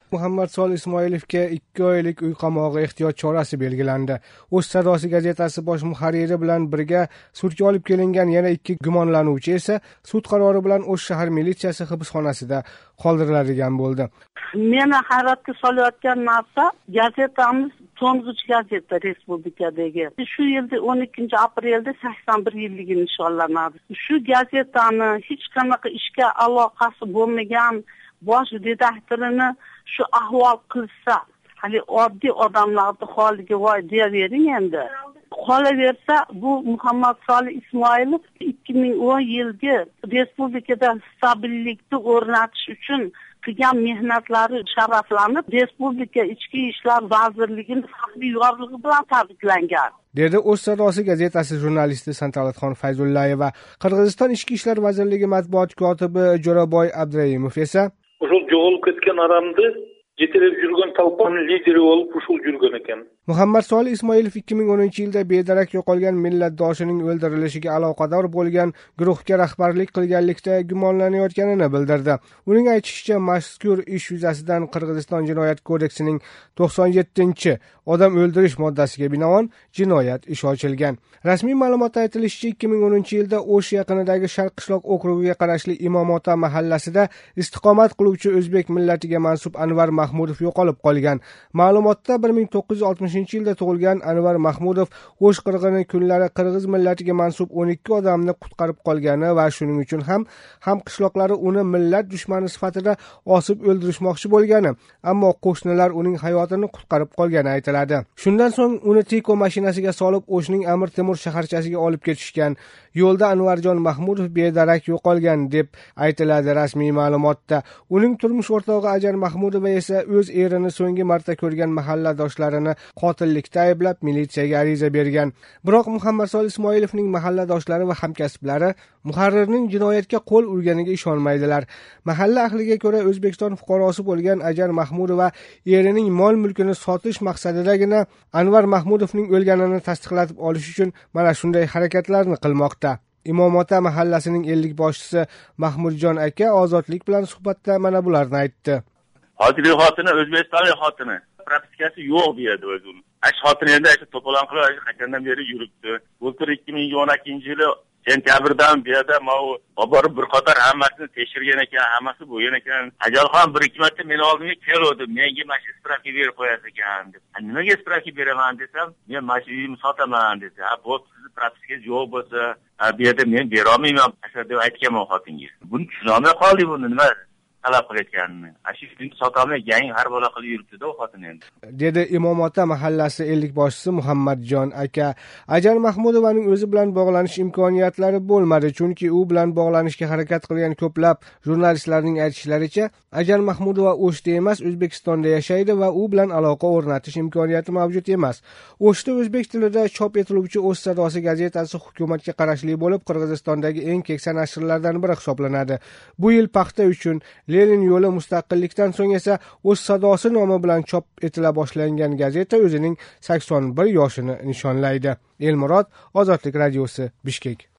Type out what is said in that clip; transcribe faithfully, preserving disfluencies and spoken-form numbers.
Muhammad Solih Ismoilovga ikki oylik uy qamog'i ehtiyot chorasi belgilandi. O'z sadosi gazetasi bosh muharriri bilan birga sudga olib kelingan yana ikki gumonlanuvchi esa sud qarori bilan O'sh shahar militsiyasi hibsxonasida qoldiriladigan bo'ldi. Meni hayratga solayotgan narsa gazetamiz to'ng'ich gazeta respublikadagi. Shu yilda o'n ikkinchi aprelda sakson bir yilligini nishonlanadi. Shu gazetani hech qanaqa ishga aloqasi bo'lmagan bosh redaktorini shu ahvol qilsa, hali oddiy odamlarni holiga voy deyavering endi. Qolaversa bu Muhammad Solih Ismoilov ikki ming o'n yilgi respublikada stabillikni o'rnatish uchun qilgan mehnatlari sharaflanib, Respublika Ichki ishlar vazirligining faxriy yorlig'i bilan tabriklangan. Dedi O'z sadosi gazetasi jurnalisti Santalatxon Fayzullayeva. Qirg'iziston Ichki ishlar vazirligi matbuot kotibi Jo'raboy Abduraimov esa uşul jo'g'ilib ketgan odamni yetelib yurgan talpaning lideri bo'lib uşul yurgan ekan. Muhammad Solih Ismoilov ikki ming o'ninchi yilda bedarak yo'qolgan millatdoshining o'ldirilishiga aloqador bo'lgan guruhga rahbarlik qilganlikda gumonlanayotganini bildirdi. Uning aytishicha, mazkur ish yuzasidan Qirg'iziston Jinoyat kodeksining to'qson yettinchi odam o'ldirish moddasiga binoan jinoyat ishi ochilgan. Rasmiy ma'lumotda aytilishicha, ikki ming o'ninchi yilda O'sh yaqinidagi Sharq qishloq okrugiga qarashli Imomota mahallasida istiqomat qiluvchi o'zbek millatiga mansub Anvar Mahmudov yo'qolib qolgan. Ma'lumotda bir ming to'qqiz yuz oltmishinchi yilda tug'ilgan Anvar Mahmudov O'sh qirg'ini kunlari qirg'iz millatiga mansub o'n ikki odamni qutqarib qolgani va shuning uchun ham ham qishloqlari uni millat dushmani sifatida osib o'ldirishmoqchi bo'lgani, ammo qo'shnilar uning hayotini qutqarib qolgani aytiladi. Shundan so'ng uni Tiko mashinasiga solib O'shning Amir Temur shaharchasiga olib ketishgan. Yo'lda Anvarjon Mahmudov bedarak yo'qolgan deb aytiladi rasmiy ma'lumotda. Uning turmush o'rtog'i Ajar Mahmudova esa o'z erini so'nggi marta ko'rgan mahalladoshlarini qotillikda ayblab militsiyaga ariza bergan. Biroq Muhammad Solih Ismoilovning mahalladoshlari va hamkasblari muharrirning jinoyatga qo'l urganiga ishonmaydilar. Mahalla ahliga ko'ra O'zbekiston fuqarosi bo'lgan Ajar Mahmudova erining mol-mulkini sotish maqsadidagina Anvar Mahmudovning o'lganini tasdiqlatib olish uchun mana shunday harakatlarni qilmoqda. Imomota mahallasining ellik boshchisi Mahmudjon aka ozodlik bilan suhbatda mana bularni aytdi. Hozirgi xotini O'zbekistonlik xotini. Propiskasi yo'q deydi o'zi. Ash xotini endi shu to'polon qilib qachondan beri yuribdi. O'tir ikki ming o'n ikkinchi yili sentyabrdan beri mau borib bir qator hammasini tekshirgan ekan, hammasi bo'lgan ekan. Ajalxon bir ikki marta meni oldimga keldi. Menga mana shu spravka berib qo'yasiz ekan deb. Nimaga spravka beraman desam, men mana shu uyimni sotaman dedi. Ha, bu sizni propiska yo'q bo'lsa, bu yerda men bera olmayman deb aytganman xotinga. Buni tushunolmay qoldi buni nima talab qilayotganini. Ashifning sotamay yangi har bola qilib yuribdi-da u xotin endi. Dedi Imomota mahallasi ellik boshchisi Muhammadjon aka. Ajar Mahmudovaning o'zi bilan bog'lanish imkoniyatlari bo'lmadi, chunki u bilan bog'lanishga harakat qilgan ko'plab jurnalistlarning aytishlaricha, Ajar Mahmudova O'shda emas, O'zbekistonda yashaydi va u bilan aloqa o'rnatish imkoniyati mavjud emas. O'shda o'zbek tilida chop etiluvchi O'z sadosi gazetasi hukumatga qarashli bo'lib, Qirg'izistondagi eng keksa nashrlardan biri hisoblanadi. Bu yil paxta uchun Lenin yo'li mustaqillikdan so'ng esa O'z sadosi nomi bilan chop etila boshlangan gazeta o'zining sakson bir yoshini nishonlaydi. Elmurod, Ozodlik radiosi, Bishkek.